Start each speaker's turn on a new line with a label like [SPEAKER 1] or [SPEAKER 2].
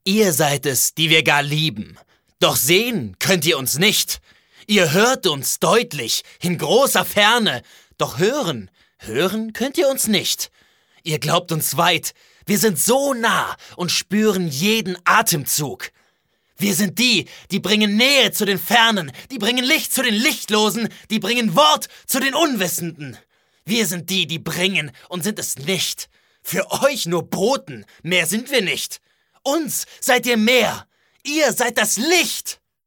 [SPEAKER 1] Ihr seid es, die wir gar lieben. Doch sehen könnt ihr uns nicht. Ihr hört uns deutlich, in großer Ferne. Doch hören könnt ihr uns nicht. Ihr glaubt uns weit, wir sind so nah und spüren jeden Atemzug. Wir sind die bringen Nähe zu den Fernen, die bringen Licht zu den Lichtlosen, die bringen Wort zu den Unwissenden. Wir sind die bringen und sind es nicht. Für euch nur Boten, mehr sind wir nicht. Uns seid ihr mehr. Ihr seid das Licht.